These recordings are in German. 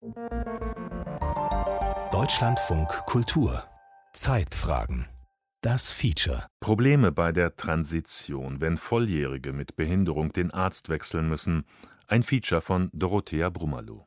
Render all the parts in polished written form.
Deutschlandfunk Kultur Zeitfragen. Das Feature. Probleme bei der Transition, wenn Volljährige mit Behinderung den Arzt wechseln müssen. Ein Feature von Dorothea Brummerloh.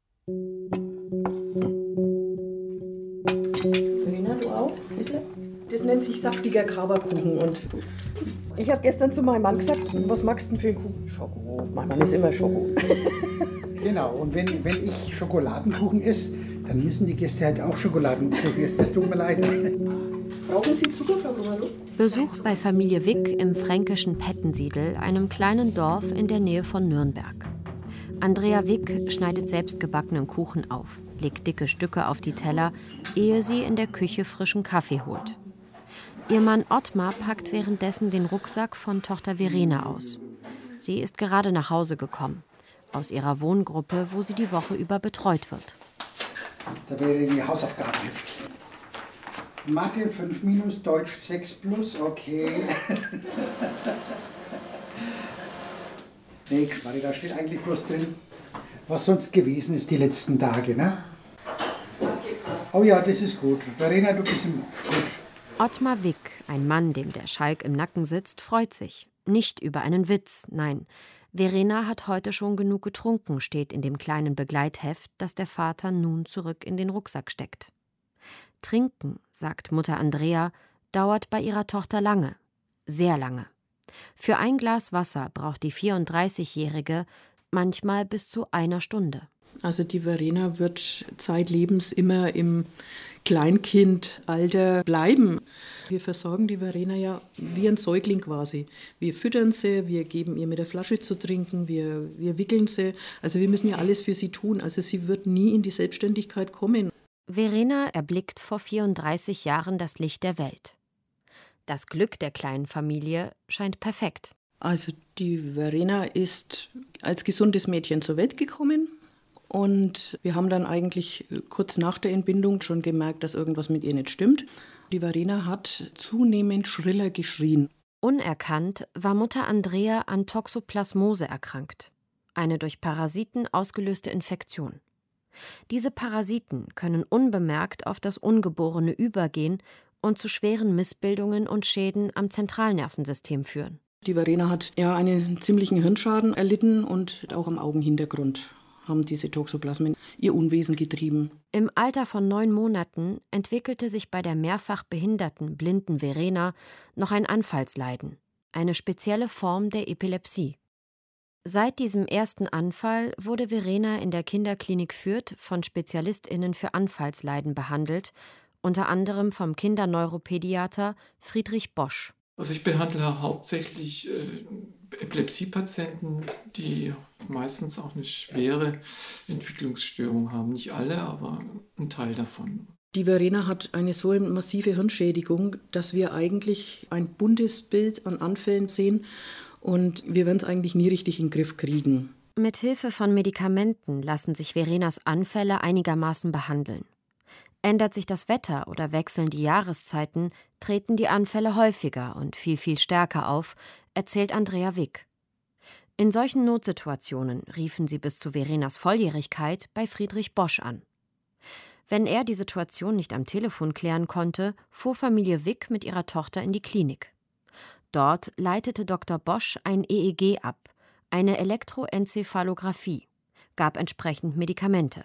Verena, du auch? Bitte? Das nennt sich saftiger Grauerkuchen. Und ich habe gestern zu meinem Mann gesagt, was magst du denn für einen Kuchen? Schoko. Mein Mann ist immer Schoko. Genau, und wenn ich Schokoladenkuchen esse, dann müssen die Gäste halt auch Schokoladenkuchen essen. Das tut mir leid. Brauchen Sie Zucker, Frau Brummerloh? Besuch bei Familie Wick im fränkischen Pettensiedel, einem kleinen Dorf in der Nähe von Nürnberg. Andrea Wick schneidet selbstgebackenen Kuchen auf, legt dicke Stücke auf die Teller, ehe sie in der Küche frischen Kaffee holt. Ihr Mann Ottmar packt währenddessen den Rucksack von Tochter Verena aus. Sie ist gerade nach Hause gekommen, aus ihrer Wohngruppe, wo sie die Woche über betreut wird. Da wäre die Hausaufgabenheft. Mathe 5 minus, Deutsch 6 plus, okay. Nee, da steht eigentlich bloß drin, was sonst gewesen ist die letzten Tage, ne? Oh ja, das ist gut. Verena, du bist gut. Ottmar Wick, ein Mann, dem der Schalk im Nacken sitzt, freut sich. Nicht über einen Witz, nein. Verena hat heute schon genug getrunken, steht in dem kleinen Begleitheft, das der Vater nun zurück in den Rucksack steckt. Trinken, sagt Mutter Andrea, dauert bei ihrer Tochter lange. Sehr lange. Für ein Glas Wasser braucht die 34-Jährige manchmal bis zu einer Stunde. Also die Verena wird zeitlebens immer im Kleinkindalter bleiben. Wir versorgen die Verena ja wie ein Säugling quasi. Wir füttern sie, wir geben ihr mit der Flasche zu trinken, wir wickeln sie. Also wir müssen ja alles für sie tun. Also sie wird nie in die Selbstständigkeit kommen. Verena erblickt vor 34 Jahren das Licht der Welt. Das Glück der kleinen Familie scheint perfekt. Also die Verena ist als gesundes Mädchen zur Welt gekommen. Und wir haben dann eigentlich kurz nach der Entbindung schon gemerkt, dass irgendwas mit ihr nicht stimmt. Die Verena hat zunehmend schriller geschrien. Unerkannt war Mutter Andrea an Toxoplasmose erkrankt. Eine durch Parasiten ausgelöste Infektion. Diese Parasiten können unbemerkt auf das Ungeborene übergehen und zu schweren Missbildungen und Schäden am Zentralnervensystem führen. Die Verena hat ja einen ziemlichen Hirnschaden erlitten und auch am Augenhintergrund haben diese Toxoplasmen ihr Unwesen getrieben. Im Alter von 9 Monaten entwickelte sich bei der mehrfach behinderten, blinden Verena noch ein Anfallsleiden, eine spezielle Form der Epilepsie. Seit diesem ersten Anfall wurde Verena in der Kinderklinik Fürth von SpezialistInnen für Anfallsleiden behandelt, unter anderem vom Kinderneuropädiater Friedrich Bosch. Also ich behandle hauptsächlich Epilepsiepatienten, die meistens auch eine schwere Entwicklungsstörung haben. Nicht alle, aber ein Teil davon. Die Verena hat eine so massive Hirnschädigung, dass wir eigentlich ein buntes Bild an Anfällen sehen und wir werden es eigentlich nie richtig in den Griff kriegen. Mit Hilfe von Medikamenten lassen sich Verenas Anfälle einigermaßen behandeln. Ändert sich das Wetter oder wechseln die Jahreszeiten, treten die Anfälle häufiger und viel stärker auf, erzählt Andrea Wick. In solchen Notsituationen riefen sie bis zu Verenas Volljährigkeit bei Friedrich Bosch an. Wenn er die Situation nicht am Telefon klären konnte, fuhr Familie Wick mit ihrer Tochter in die Klinik. Dort leitete Dr. Bosch ein EEG ab, eine Elektroenzephalographie, gab entsprechend Medikamente.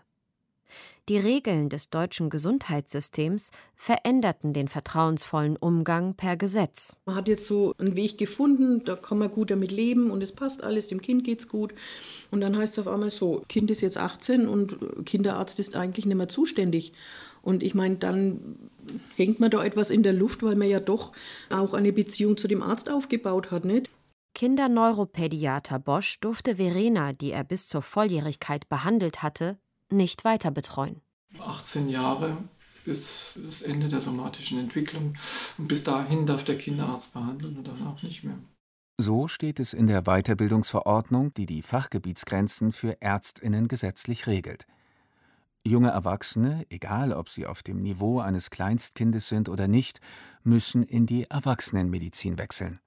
Die Regeln des deutschen Gesundheitssystems veränderten den vertrauensvollen Umgang per Gesetz. Man hat jetzt so einen Weg gefunden, da kann man gut damit leben und es passt alles, dem Kind geht's gut. Und dann heißt es auf einmal so, Kind ist jetzt 18 und Kinderarzt ist eigentlich nicht mehr zuständig. Und ich meine, dann hängt man da etwas in der Luft, weil man ja doch auch eine Beziehung zu dem Arzt aufgebaut hat, nicht? Kinderneuropädiater Bosch durfte Verena, die er bis zur Volljährigkeit behandelt hatte, nicht weiter betreuen. 18 Jahre bis das Ende der somatischen Entwicklung. Und bis dahin darf der Kinderarzt behandeln und dann auch nicht mehr. So steht es in der Weiterbildungsverordnung, die die Fachgebietsgrenzen für ÄrztInnen gesetzlich regelt. Junge Erwachsene, egal ob sie auf dem Niveau eines Kleinstkindes sind oder nicht, müssen in die Erwachsenenmedizin wechseln.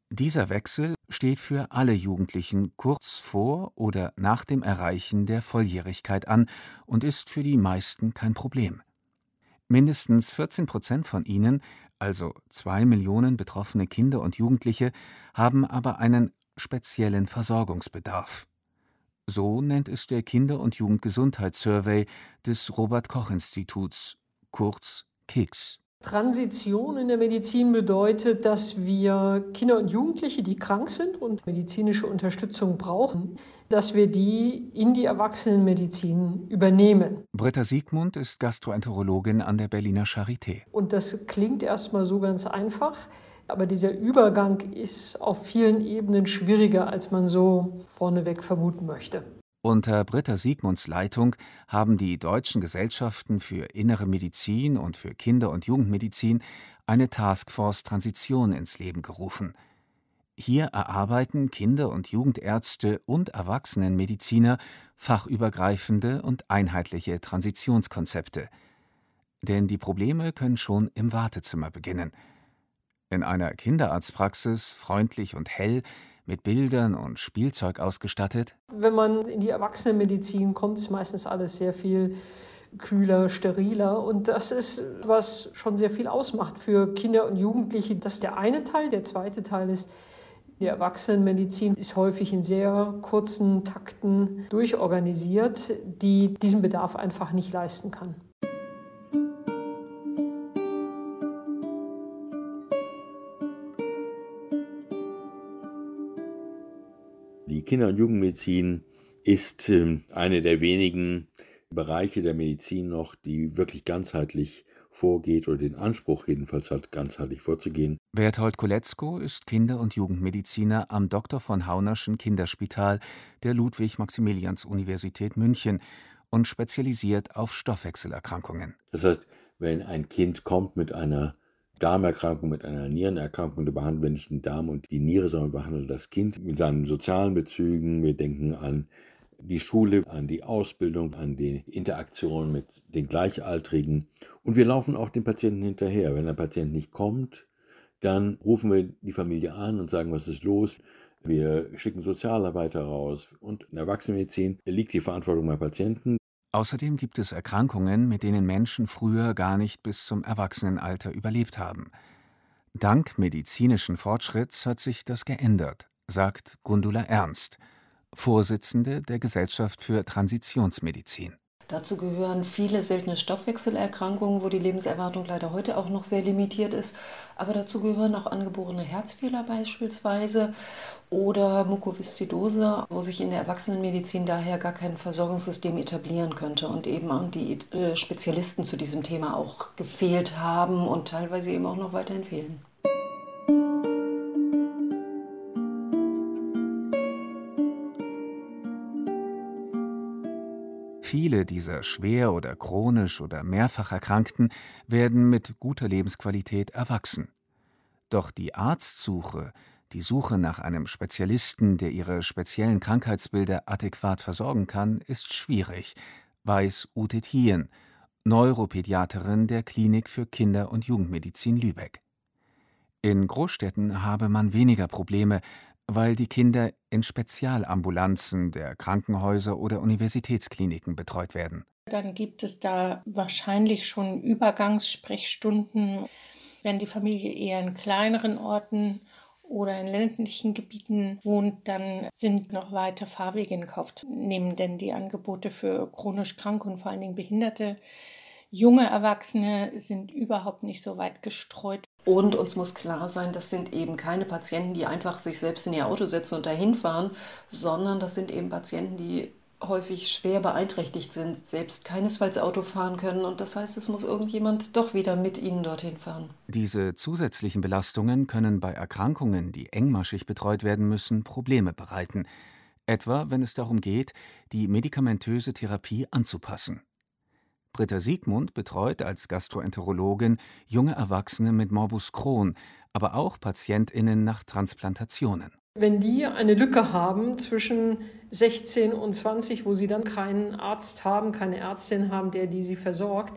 Dieser Wechsel steht für alle Jugendlichen kurz vor oder nach dem Erreichen der Volljährigkeit an und ist für die meisten kein Problem. Mindestens 14% von ihnen, also 2 Millionen betroffene Kinder und Jugendliche, haben aber einen speziellen Versorgungsbedarf. So nennt es der Kinder- und Jugendgesundheitssurvey des Robert-Koch-Instituts, kurz KIGS. Transition in der Medizin bedeutet, dass wir Kinder und Jugendliche, die krank sind und medizinische Unterstützung brauchen, dass wir die in die Erwachsenenmedizin übernehmen. Britta Siegmund ist Gastroenterologin an der Berliner Charité. Und das klingt erstmal so ganz einfach, aber dieser Übergang ist auf vielen Ebenen schwieriger, als man so vorneweg vermuten möchte. Unter Britta Siegmunds Leitung haben die deutschen Gesellschaften für Innere Medizin und für Kinder- und Jugendmedizin eine Taskforce Transition ins Leben gerufen. Hier erarbeiten Kinder- und Jugendärzte und Erwachsenenmediziner fachübergreifende und einheitliche Transitionskonzepte. Denn die Probleme können schon im Wartezimmer beginnen. In einer Kinderarztpraxis, freundlich und hell, mit Bildern und Spielzeug ausgestattet. Wenn man in die Erwachsenenmedizin kommt, ist meistens alles sehr viel kühler, steriler. Und das ist, was schon sehr viel ausmacht für Kinder und Jugendliche. Das ist der eine Teil. Der zweite Teil ist, die Erwachsenenmedizin ist häufig in sehr kurzen Takten durchorganisiert, die diesen Bedarf einfach nicht leisten kann. Die Kinder- und Jugendmedizin ist eine der wenigen Bereiche der Medizin noch, die wirklich ganzheitlich vorgeht oder den Anspruch jedenfalls hat, ganzheitlich vorzugehen. Berthold Koletzko ist Kinder- und Jugendmediziner am Dr. von Haunerschen Kinderspital der Ludwig-Maximilians-Universität München und spezialisiert auf Stoffwechselerkrankungen. Das heißt, wenn ein Kind kommt mit einer Darmerkrankung, mit einer Nierenerkrankung, da behandeln wir nicht den Darm und die Niere, sondern wir behandeln das Kind mit seinen sozialen Bezügen. Wir denken an die Schule, an die Ausbildung, an die Interaktion mit den Gleichaltrigen. Und wir laufen auch dem Patienten hinterher. Wenn der Patient nicht kommt, dann rufen wir die Familie an und sagen, was ist los? Wir schicken Sozialarbeiter raus. Und in der Erwachsenenmedizin liegt die Verantwortung beim Patienten. Außerdem gibt es Erkrankungen, mit denen Menschen früher gar nicht bis zum Erwachsenenalter überlebt haben. Dank medizinischen Fortschritts hat sich das geändert, sagt Gundula Ernst, Vorsitzende der Gesellschaft für Transitionsmedizin. Dazu gehören viele seltene Stoffwechselerkrankungen, wo die Lebenserwartung leider heute auch noch sehr limitiert ist. Aber dazu gehören auch angeborene Herzfehler beispielsweise oder Mukoviszidose, wo sich in der Erwachsenenmedizin daher gar kein Versorgungssystem etablieren könnte und eben auch die Spezialisten zu diesem Thema auch gefehlt haben und teilweise eben auch noch weiterhin fehlen. Viele dieser schwer oder chronisch oder mehrfach Erkrankten werden mit guter Lebensqualität erwachsen. Doch die Arztsuche, die Suche nach einem Spezialisten, der ihre speziellen Krankheitsbilder adäquat versorgen kann, ist schwierig, weiß Ute Thien, Neuropädiaterin der Klinik für Kinder- und Jugendmedizin Lübeck. In Großstädten habe man weniger Probleme, weil die Kinder in Spezialambulanzen der Krankenhäuser oder Universitätskliniken betreut werden. Dann gibt es da wahrscheinlich schon Übergangssprechstunden. Wenn die Familie eher in kleineren Orten oder in ländlichen Gebieten wohnt, dann sind noch weite Fahrwege in Kauf zu nehmen, denn die Angebote für chronisch Kranke und vor allen Dingen Behinderte, junge Erwachsene sind überhaupt nicht so weit gestreut. Und uns muss klar sein, das sind eben keine Patienten, die einfach sich selbst in ihr Auto setzen und dahin fahren, sondern das sind eben Patienten, die häufig schwer beeinträchtigt sind, selbst keinesfalls Auto fahren können. Und das heißt, es muss irgendjemand doch wieder mit ihnen dorthin fahren. Diese zusätzlichen Belastungen können bei Erkrankungen, die engmaschig betreut werden müssen, Probleme bereiten. Etwa, wenn es darum geht, die medikamentöse Therapie anzupassen. Britta Siegmund betreut als Gastroenterologin junge Erwachsene mit Morbus Crohn, aber auch PatientInnen nach Transplantationen. Wenn die eine Lücke haben zwischen 16 und 20, wo sie dann keinen Arzt haben, keine Ärztin haben, die sie versorgt,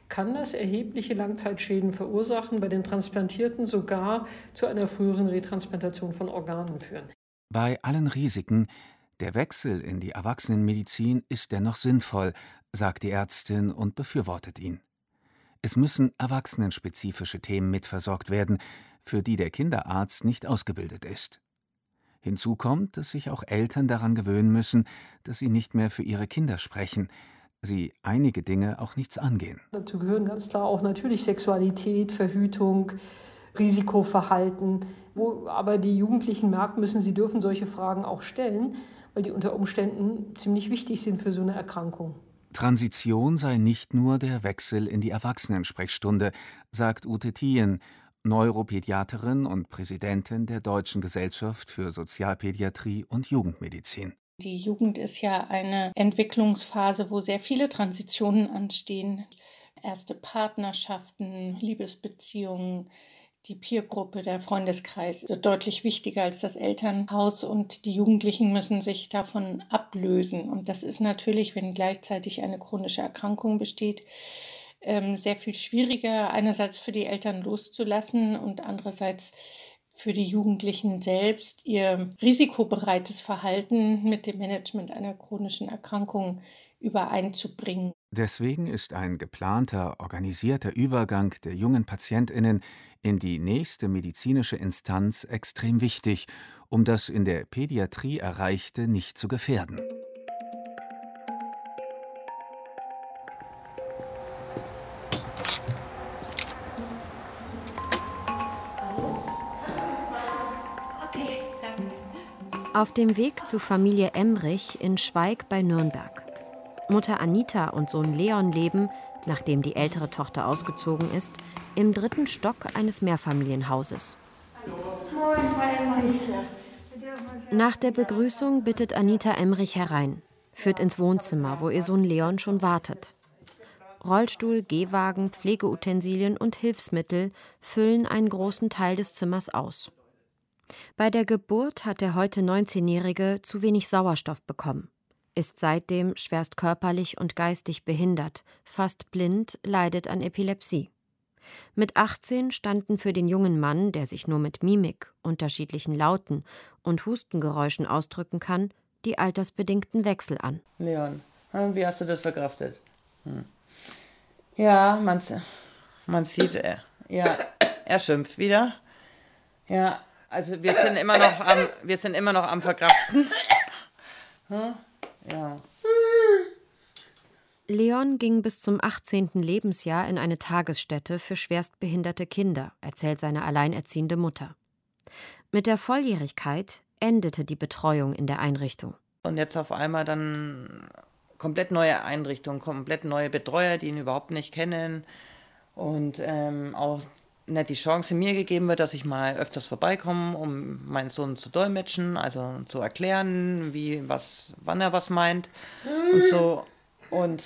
kann das erhebliche Langzeitschäden verursachen, bei den Transplantierten sogar zu einer früheren Retransplantation von Organen führen. Bei allen Risiken, der Wechsel in die Erwachsenenmedizin ist dennoch sinnvoll, sagt die Ärztin und befürwortet ihn. Es müssen erwachsenenspezifische Themen mitversorgt werden, für die der Kinderarzt nicht ausgebildet ist. Hinzu kommt, dass sich auch Eltern daran gewöhnen müssen, dass sie nicht mehr für ihre Kinder sprechen, sie einige Dinge auch nichts angehen. Dazu gehören ganz klar auch natürlich Sexualität, Verhütung, Risikoverhalten, wo aber die Jugendlichen merken müssen, sie dürfen solche Fragen auch stellen, weil die unter Umständen ziemlich wichtig sind für so eine Erkrankung. Transition sei nicht nur der Wechsel in die Erwachsenensprechstunde, sagt Ute Thien, Neuropädiaterin und Präsidentin der Deutschen Gesellschaft für Sozialpädiatrie und Jugendmedizin. Die Jugend ist ja eine Entwicklungsphase, wo sehr viele Transitionen anstehen. Erste Partnerschaften, Liebesbeziehungen, die Peergruppe, der Freundeskreis wird deutlich wichtiger als das Elternhaus und die Jugendlichen müssen sich davon ablösen. Und das ist natürlich, wenn gleichzeitig eine chronische Erkrankung besteht, sehr viel schwieriger, einerseits für die Eltern loszulassen und andererseits für die Jugendlichen selbst, ihr risikobereites Verhalten mit dem Management einer chronischen Erkrankung übereinzubringen. Deswegen ist ein geplanter, organisierter Übergang der jungen PatientInnen in die nächste medizinische Instanz extrem wichtig, um das in der Pädiatrie Erreichte nicht zu gefährden. Auf dem Weg zu Familie Emrich in Schweig bei Nürnberg. Mutter Anita und Sohn Leon leben, nachdem die ältere Tochter ausgezogen ist, im 3. Stock eines Mehrfamilienhauses. Nach der Begrüßung bittet Anita Emrich herein, führt ins Wohnzimmer, wo ihr Sohn Leon schon wartet. Rollstuhl, Gehwagen, Pflegeutensilien und Hilfsmittel füllen einen großen Teil des Zimmers aus. Bei der Geburt hat der heute 19-Jährige zu wenig Sauerstoff bekommen, ist seitdem schwerst körperlich und geistig behindert, fast blind, leidet an Epilepsie. Mit 18 standen für den jungen Mann, der sich nur mit Mimik, unterschiedlichen Lauten und Hustengeräuschen ausdrücken kann, die altersbedingten Wechsel an. Leon, wie hast du das verkraftet? Ja, man sieht, er schimpft wieder. Ja, also wir sind immer noch am Verkraften. Ja. Leon ging bis zum 18. Lebensjahr in eine Tagesstätte für schwerstbehinderte Kinder, erzählt seine alleinerziehende Mutter. Mit der Volljährigkeit endete die Betreuung in der Einrichtung. Und jetzt auf einmal dann komplett neue Einrichtung, komplett neue Betreuer, die ihn überhaupt nicht kennen und auch nicht die Chance mir gegeben wird, dass ich mal öfters vorbeikomme, um meinen Sohn zu dolmetschen, also zu erklären, wann er was meint und so. Und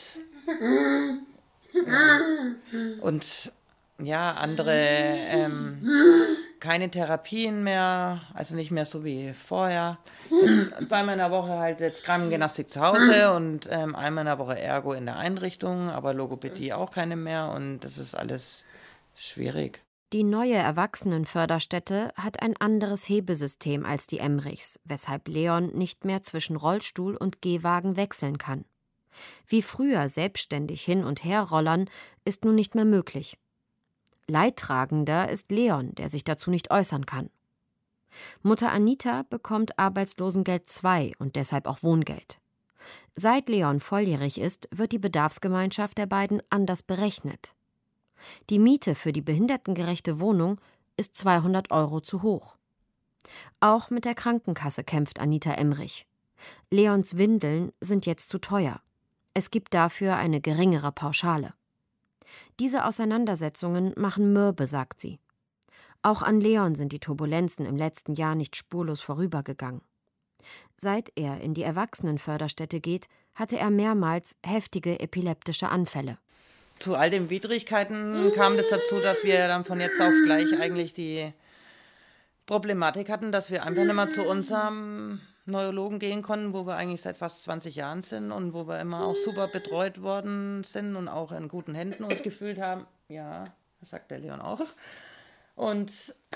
andere keine Therapien mehr, also nicht mehr so wie vorher. Jetzt zweimal in der Woche halt jetzt Krankengymnastik zu Hause und einmal in der Woche Ergo in der Einrichtung, aber Logopädie auch keine mehr und das ist alles schwierig. Die neue Erwachsenenförderstätte hat ein anderes Hebesystem als die Emrichs, weshalb Leon nicht mehr zwischen Rollstuhl und Gehwagen wechseln kann. Wie früher selbstständig hin und her rollern, ist nun nicht mehr möglich. Leidtragender ist Leon, der sich dazu nicht äußern kann. Mutter Anita bekommt Arbeitslosengeld II und deshalb auch Wohngeld. Seit Leon volljährig ist, wird die Bedarfsgemeinschaft der beiden anders berechnet. Die Miete für die behindertengerechte Wohnung ist 200 € zu hoch. Auch mit der Krankenkasse kämpft Anita Emrich. Leons Windeln sind jetzt zu teuer. Es gibt dafür eine geringere Pauschale. Diese Auseinandersetzungen machen mürbe, sagt sie. Auch an Leon sind die Turbulenzen im letzten Jahr nicht spurlos vorübergegangen. Seit er in die Erwachsenenförderstätte geht, hatte er mehrmals heftige epileptische Anfälle. Zu all den Widrigkeiten kam das dazu, dass wir dann von jetzt auf gleich eigentlich die Problematik hatten, dass wir einfach nicht mehr zu unserem Neurologen gehen konnten, wo wir eigentlich seit fast 20 Jahren sind und wo wir immer auch super betreut worden sind und auch in guten Händen uns gefühlt haben. Ja, das sagt der Leon auch. Und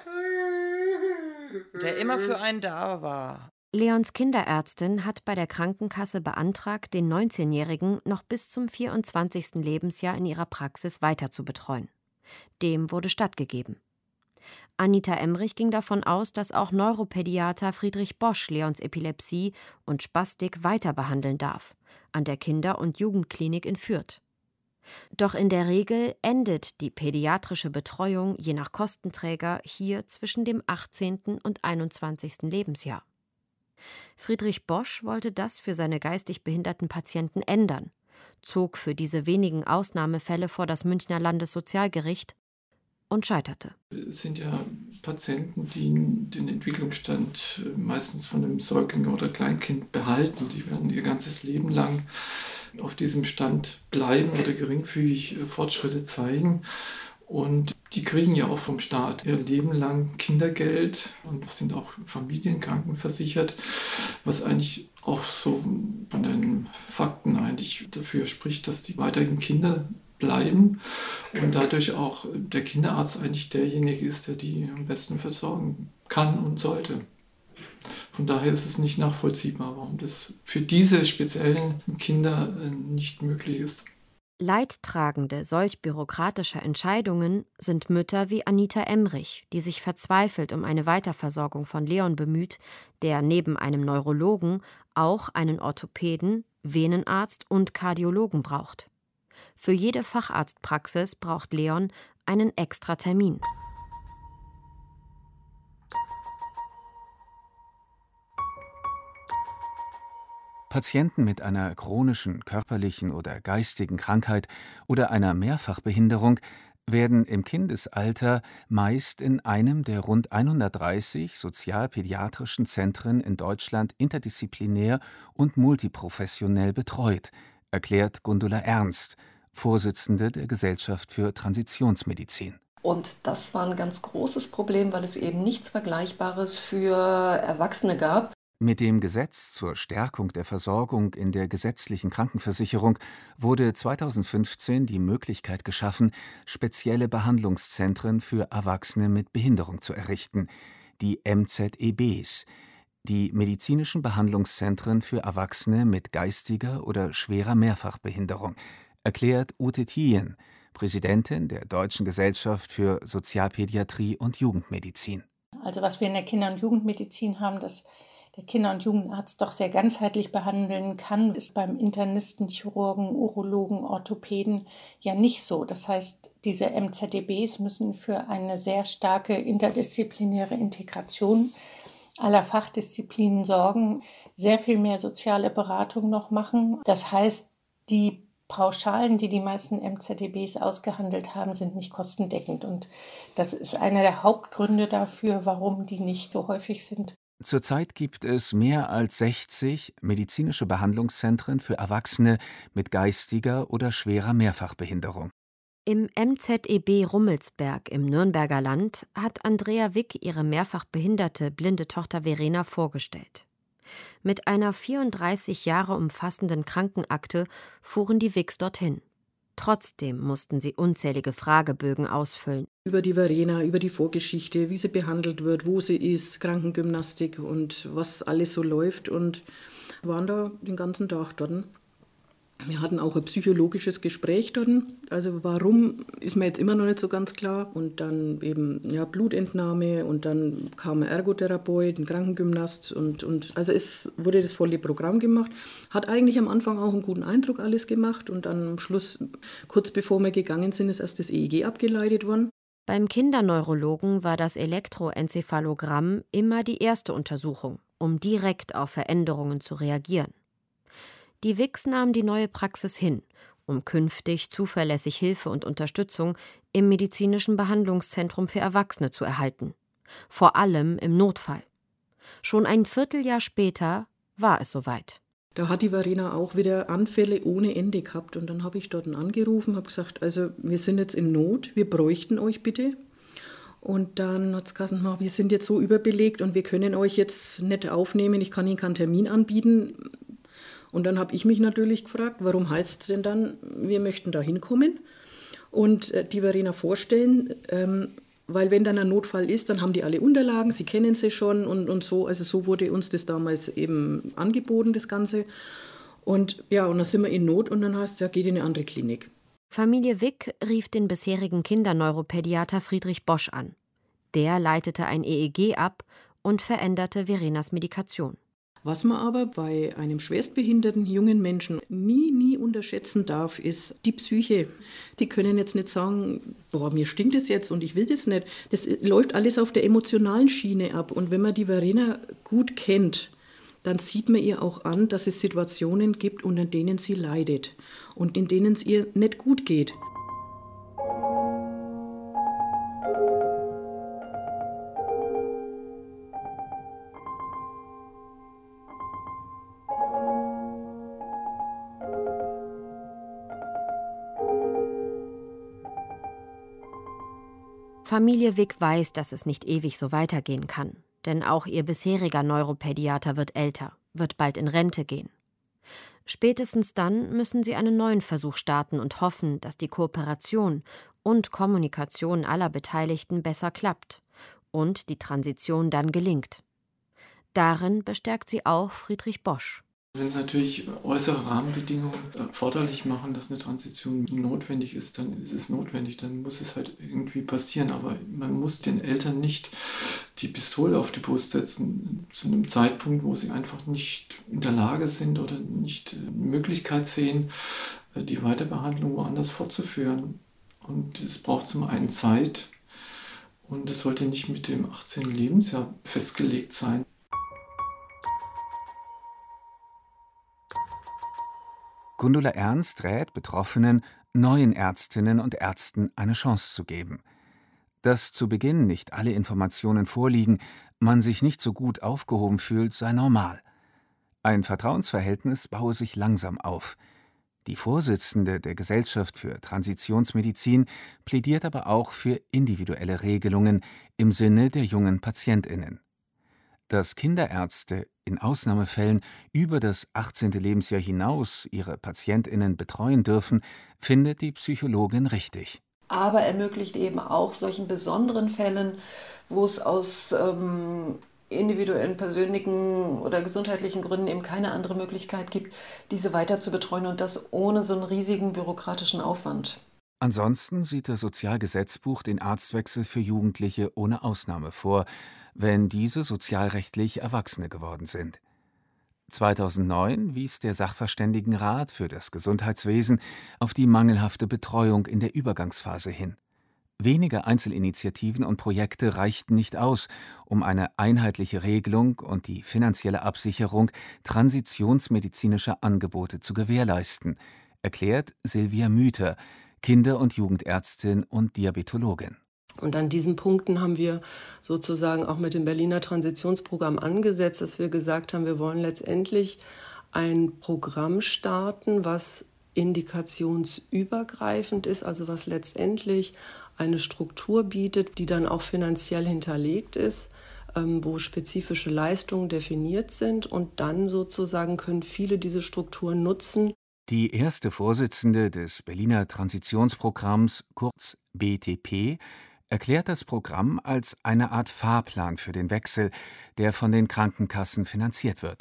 der immer für einen da war. Leons Kinderärztin hat bei der Krankenkasse beantragt, den 19-Jährigen noch bis zum 24. Lebensjahr in ihrer Praxis weiter zu betreuen. Dem wurde stattgegeben. Anita Emrich ging davon aus, dass auch Neuropädiater Friedrich Bosch Leons Epilepsie und Spastik weiter behandeln darf, an der Kinder- und Jugendklinik in Fürth. Doch in der Regel endet die pädiatrische Betreuung je nach Kostenträger hier zwischen dem 18. und 21. Lebensjahr. Friedrich Bosch wollte das für seine geistig behinderten Patienten ändern, zog für diese wenigen Ausnahmefälle vor das Münchner Landessozialgericht und scheiterte. Es sind ja Patienten, die den Entwicklungsstand meistens von einem Säugling oder Kleinkind behalten. Die werden ihr ganzes Leben lang auf diesem Stand bleiben oder geringfügig Fortschritte zeigen. Und die kriegen ja auch vom Staat ihr Leben lang Kindergeld und sind auch familienkrankenversichert, was eigentlich auch so von den Fakten eigentlich dafür spricht, dass die weiterhin Kinder bleiben und dadurch auch der Kinderarzt eigentlich derjenige ist, der die am besten versorgen kann und sollte. Von daher ist es nicht nachvollziehbar, warum das für diese speziellen Kinder nicht möglich ist. Leidtragende solch bürokratischer Entscheidungen sind Mütter wie Anita Emrich, die sich verzweifelt um eine Weiterversorgung von Leon bemüht, der neben einem Neurologen auch einen Orthopäden, Venenarzt und Kardiologen braucht. Für jede Facharztpraxis braucht Leon einen extra Termin. Patienten mit einer chronischen körperlichen oder geistigen Krankheit oder einer Mehrfachbehinderung werden im Kindesalter meist in einem der rund 130 sozialpädiatrischen Zentren in Deutschland interdisziplinär und multiprofessionell betreut, erklärt Gundula Ernst, Vorsitzende der Gesellschaft für Transitionsmedizin. Und das war ein ganz großes Problem, weil es eben nichts Vergleichbares für Erwachsene gab. Mit dem Gesetz zur Stärkung der Versorgung in der gesetzlichen Krankenversicherung wurde 2015 die Möglichkeit geschaffen, spezielle Behandlungszentren für Erwachsene mit Behinderung zu errichten, die MZEBs, die medizinischen Behandlungszentren für Erwachsene mit geistiger oder schwerer Mehrfachbehinderung, erklärt Ute Thien, Präsidentin der Deutschen Gesellschaft für Sozialpädiatrie und Jugendmedizin. Also was wir in der Kinder- und Jugendmedizin haben, dass der Kinder- und Jugendarzt doch sehr ganzheitlich behandeln kann, ist beim Internisten, Chirurgen, Urologen, Orthopäden ja nicht so. Das heißt, diese MZEBs müssen für eine sehr starke interdisziplinäre Integration aller Fachdisziplinen sorgen, sehr viel mehr soziale Beratung noch machen. Das heißt, die Pauschalen, die die meisten MZEBs ausgehandelt haben, sind nicht kostendeckend. Und das ist einer der Hauptgründe dafür, warum die nicht so häufig sind. Zurzeit gibt es mehr als 60 medizinische Behandlungszentren für Erwachsene mit geistiger oder schwerer Mehrfachbehinderung. Im MZEB Rummelsberg im Nürnberger Land hat Andrea Wick ihre mehrfach behinderte blinde Tochter Verena vorgestellt. Mit einer 34 Jahre umfassenden Krankenakte fuhren die Wicks dorthin. Trotzdem mussten sie unzählige Fragebögen ausfüllen. Über die Verena, über die Vorgeschichte, wie sie behandelt wird, wo sie ist, Krankengymnastik und was alles so läuft. Und waren da den ganzen Tag dort. Wir hatten auch ein psychologisches Gespräch dort. Also warum, ist mir jetzt immer noch nicht so ganz klar. Und dann eben Blutentnahme und dann kam ein Ergotherapeut, ein Krankengymnast. Und also es wurde das volle Programm gemacht. Hat eigentlich am Anfang auch einen guten Eindruck alles gemacht. Und dann am Schluss, kurz bevor wir gegangen sind, ist erst das EEG abgeleitet worden. Beim Kinderneurologen war das Elektroenzephalogramm immer die erste Untersuchung, um direkt auf Veränderungen zu reagieren. Die Wicks nahm die neue Praxis hin, um künftig zuverlässig Hilfe und Unterstützung im medizinischen Behandlungszentrum für Erwachsene zu erhalten. Vor allem im Notfall. Schon ein Vierteljahr später war es soweit. Da hat die Verena auch wieder Anfälle ohne Ende gehabt. Und dann habe ich dort angerufen, habe gesagt, also wir sind jetzt in Not, wir bräuchten euch bitte. Und dann hat es gesagt, wir sind jetzt so überbelegt und wir können euch jetzt nicht aufnehmen, ich kann Ihnen keinen Termin anbieten. Und dann habe ich mich natürlich gefragt, warum heißt es denn dann, wir möchten da hinkommen und die Verena vorstellen, weil wenn dann ein Notfall ist, dann haben die alle Unterlagen, sie kennen sie schon und so. Also so wurde uns das damals eben angeboten, das Ganze. Und ja, und dann sind wir in Not und dann heißt es, ja, geht in eine andere Klinik. Familie Wick rief den bisherigen Kinderneuropädiater Friedrich Bosch an. Der leitete ein EEG ab und veränderte Verenas Medikation. Was man aber bei einem schwerstbehinderten jungen Menschen nie unterschätzen darf, ist die Psyche. Die können jetzt nicht sagen, boah, mir stinkt es jetzt und ich will das nicht. Das läuft alles auf der emotionalen Schiene ab. Und wenn man die Verena gut kennt, dann sieht man ihr auch an, dass es Situationen gibt, unter denen sie leidet und in denen es ihr nicht gut geht. Familie Wick weiß, dass es nicht ewig so weitergehen kann. Denn auch ihr bisheriger Neuropädiater wird älter, wird bald in Rente gehen. Spätestens dann müssen sie einen neuen Versuch starten und hoffen, dass die Kooperation und Kommunikation aller Beteiligten besser klappt und die Transition dann gelingt. Darin bestärkt sie auch Friedrich Bosch. Wenn es natürlich äußere Rahmenbedingungen erforderlich machen, dass eine Transition notwendig ist, dann ist es notwendig, dann muss es halt irgendwie passieren. Aber man muss den Eltern nicht die Pistole auf die Brust setzen, zu einem Zeitpunkt, wo sie einfach nicht in der Lage sind oder nicht die Möglichkeit sehen, die Weiterbehandlung woanders fortzuführen. Und es braucht zum einen Zeit und es sollte nicht mit dem 18. Lebensjahr festgelegt sein. Gundula Ernst rät Betroffenen, neuen Ärztinnen und Ärzten eine Chance zu geben. Dass zu Beginn nicht alle Informationen vorliegen, man sich nicht so gut aufgehoben fühlt, sei normal. Ein Vertrauensverhältnis baue sich langsam auf. Die Vorsitzende der Gesellschaft für Transitionsmedizin plädiert aber auch für individuelle Regelungen im Sinne der jungen PatientInnen. Dass Kinderärzte in Ausnahmefällen über das 18. Lebensjahr hinaus ihre PatientInnen betreuen dürfen, findet die Psychologin richtig. Aber ermöglicht eben auch solchen besonderen Fällen, wo es aus individuellen, persönlichen oder gesundheitlichen Gründen eben keine andere Möglichkeit gibt, diese weiter zu betreuen und das ohne so einen riesigen bürokratischen Aufwand. Ansonsten sieht das Sozialgesetzbuch den Arztwechsel für Jugendliche ohne Ausnahme vor, wenn diese sozialrechtlich Erwachsene geworden sind. 2009 wies der Sachverständigenrat für das Gesundheitswesen auf die mangelhafte Betreuung in der Übergangsphase hin. Wenige Einzelinitiativen und Projekte reichten nicht aus, um eine einheitliche Regelung und die finanzielle Absicherung transitionsmedizinischer Angebote zu gewährleisten, erklärt Silvia Müther, Kinder- und Jugendärztin und Diabetologin. Und an diesen Punkten haben wir sozusagen auch mit dem Berliner Transitionsprogramm angesetzt, dass wir gesagt haben, wir wollen letztendlich ein Programm starten, was indikationsübergreifend ist, also was letztendlich eine Struktur bietet, die dann auch finanziell hinterlegt ist, wo spezifische Leistungen definiert sind. Und dann sozusagen können viele diese Strukturen nutzen. Die erste Vorsitzende des Berliner Transitionsprogramms, kurz BTP, erklärt das Programm als eine Art Fahrplan für den Wechsel, der von den Krankenkassen finanziert wird.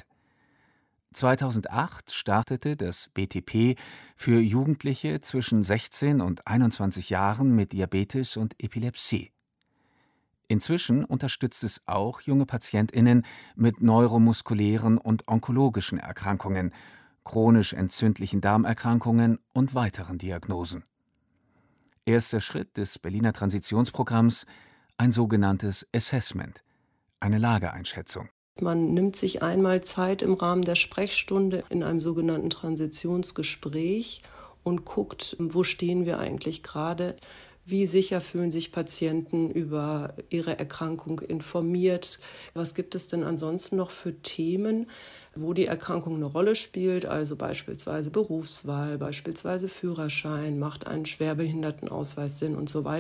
2008 startete das BTP für Jugendliche zwischen 16 und 21 Jahren mit Diabetes und Epilepsie. Inzwischen unterstützt es auch junge PatientInnen mit neuromuskulären und onkologischen Erkrankungen, chronisch entzündlichen Darmerkrankungen und weiteren Diagnosen. Erster Schritt des Berliner Transitionsprogramms: ein sogenanntes Assessment, eine Lageeinschätzung. Man nimmt sich einmal Zeit im Rahmen der Sprechstunde in einem sogenannten Transitionsgespräch und guckt, wo stehen wir eigentlich gerade, wie sicher fühlen sich Patienten über ihre Erkrankung informiert, was gibt es denn ansonsten noch für Themen, wo die Erkrankung eine Rolle spielt, also beispielsweise Berufswahl, beispielsweise Führerschein, macht einen Schwerbehindertenausweis Sinn und so weiter.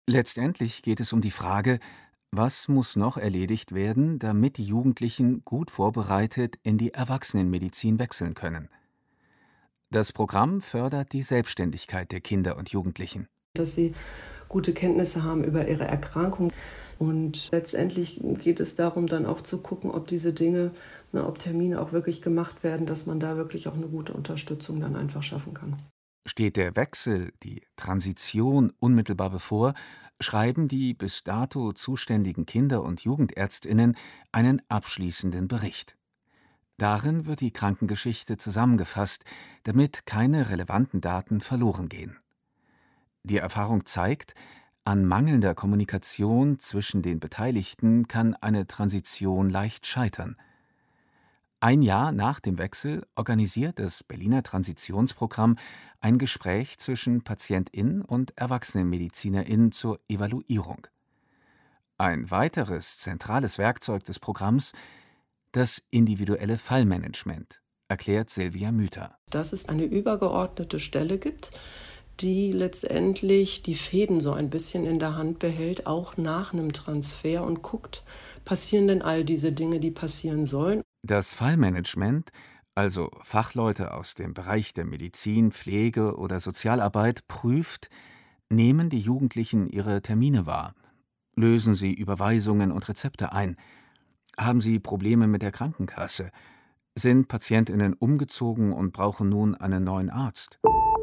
Letztendlich geht es um die Frage, was muss noch erledigt werden, damit die Jugendlichen gut vorbereitet in die Erwachsenenmedizin wechseln können. Das Programm fördert die Selbstständigkeit der Kinder und Jugendlichen. Dass sie gute Kenntnisse haben über ihre Erkrankung. Und letztendlich geht es darum, dann auch zu gucken, ob diese Dinge, ob Termine auch wirklich gemacht werden, dass man da wirklich auch eine gute Unterstützung dann einfach schaffen kann. Steht der Wechsel, die Transition unmittelbar bevor, schreiben die bis dato zuständigen Kinder- und Jugendärztinnen einen abschließenden Bericht. Darin wird die Krankengeschichte zusammengefasst, damit keine relevanten Daten verloren gehen. Die Erfahrung zeigt, an mangelnder Kommunikation zwischen den Beteiligten kann eine Transition leicht scheitern. Ein Jahr nach dem Wechsel organisiert das Berliner Transitionsprogramm ein Gespräch zwischen PatientInnen und ErwachsenenmedizinerInnen zur Evaluierung. Ein weiteres zentrales Werkzeug des Programms: das individuelle Fallmanagement, erklärt Silvia Müther. Dass es eine übergeordnete Stelle gibt, die letztendlich die Fäden so ein bisschen in der Hand behält, auch nach einem Transfer, und guckt, passieren denn all diese Dinge, die passieren sollen. Das Fallmanagement, also Fachleute aus dem Bereich der Medizin, Pflege oder Sozialarbeit, prüft, nehmen die Jugendlichen ihre Termine wahr, lösen sie Überweisungen und Rezepte ein, haben sie Probleme mit der Krankenkasse, sind PatientInnen umgezogen und brauchen nun einen neuen Arzt.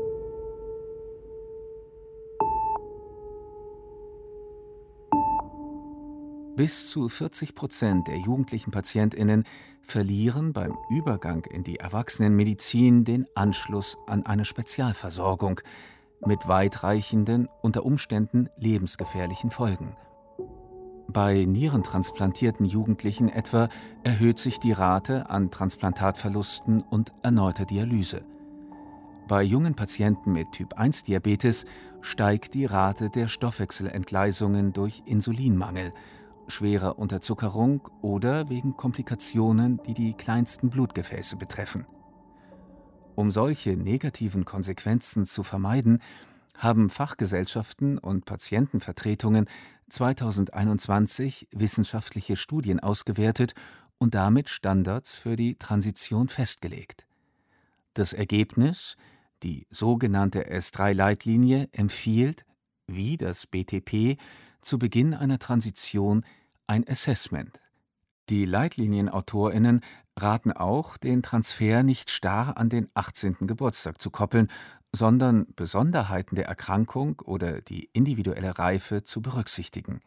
Bis zu 40% der jugendlichen PatientInnen verlieren beim Übergang in die Erwachsenenmedizin den Anschluss an eine Spezialversorgung mit weitreichenden, unter Umständen lebensgefährlichen Folgen. Bei nierentransplantierten Jugendlichen etwa erhöht sich die Rate an Transplantatverlusten und erneuter Dialyse. Bei jungen Patienten mit Typ-1-Diabetes steigt die Rate der Stoffwechselentgleisungen durch Insulinmangel, schwerer Unterzuckerung oder wegen Komplikationen, die die kleinsten Blutgefäße betreffen. Um solche negativen Konsequenzen zu vermeiden, haben Fachgesellschaften und Patientenvertretungen 2021 wissenschaftliche Studien ausgewertet und damit Standards für die Transition festgelegt. Das Ergebnis, die sogenannte S3-Leitlinie, empfiehlt, wie das BTP, zu Beginn einer Transition ein Assessment. Die LeitlinienautorInnen raten auch, den Transfer nicht starr an den 18. Geburtstag zu koppeln, sondern Besonderheiten der Erkrankung oder die individuelle Reife zu berücksichtigen.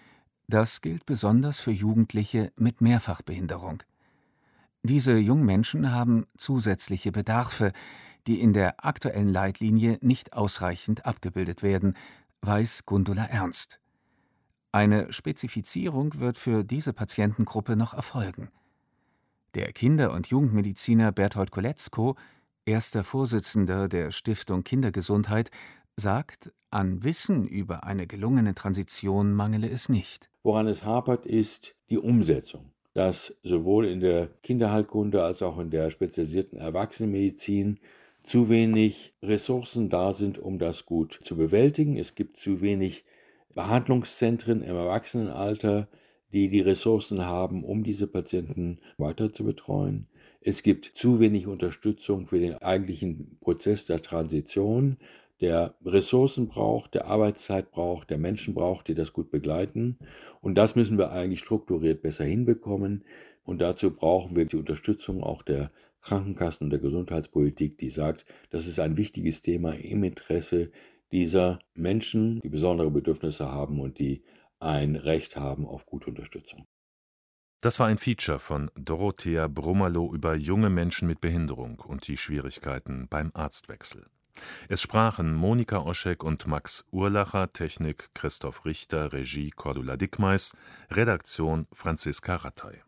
Das gilt besonders für Jugendliche mit Mehrfachbehinderung. Diese jungen Menschen haben zusätzliche Bedarfe, die in der aktuellen Leitlinie nicht ausreichend abgebildet werden, weiß Gundula Ernst. Eine Spezifizierung wird für diese Patientengruppe noch erfolgen. Der Kinder- und Jugendmediziner Berthold Koletzko, erster Vorsitzender der Stiftung Kindergesundheit, sagt, an Wissen über eine gelungene Transition mangele es nicht. Woran es hapert, ist die Umsetzung. Dass sowohl in der Kinderheilkunde als auch in der spezialisierten Erwachsenenmedizin zu wenig Ressourcen da sind, um das gut zu bewältigen. Es gibt zu wenig Behandlungszentren im Erwachsenenalter, die die Ressourcen haben, um diese Patienten weiter zu betreuen. Es gibt zu wenig Unterstützung für den eigentlichen Prozess der Transition, der Ressourcen braucht, der Arbeitszeit braucht, der Menschen braucht, die das gut begleiten. Und das müssen wir eigentlich strukturiert besser hinbekommen. Und dazu brauchen wir die Unterstützung auch der Krankenkassen und der Gesundheitspolitik, die sagt, das ist ein wichtiges Thema im Interesse dieser Menschen, die besondere Bedürfnisse haben und die ein Recht haben auf gute Unterstützung. Das war ein Feature von Dorothea Brummerloh über junge Menschen mit Behinderung und die Schwierigkeiten beim Arztwechsel. Es sprachen Monika Oschek und Max Urlacher, Technik Christoph Richter, Regie Cordula Dickmeis, Redaktion Franziska Rattay.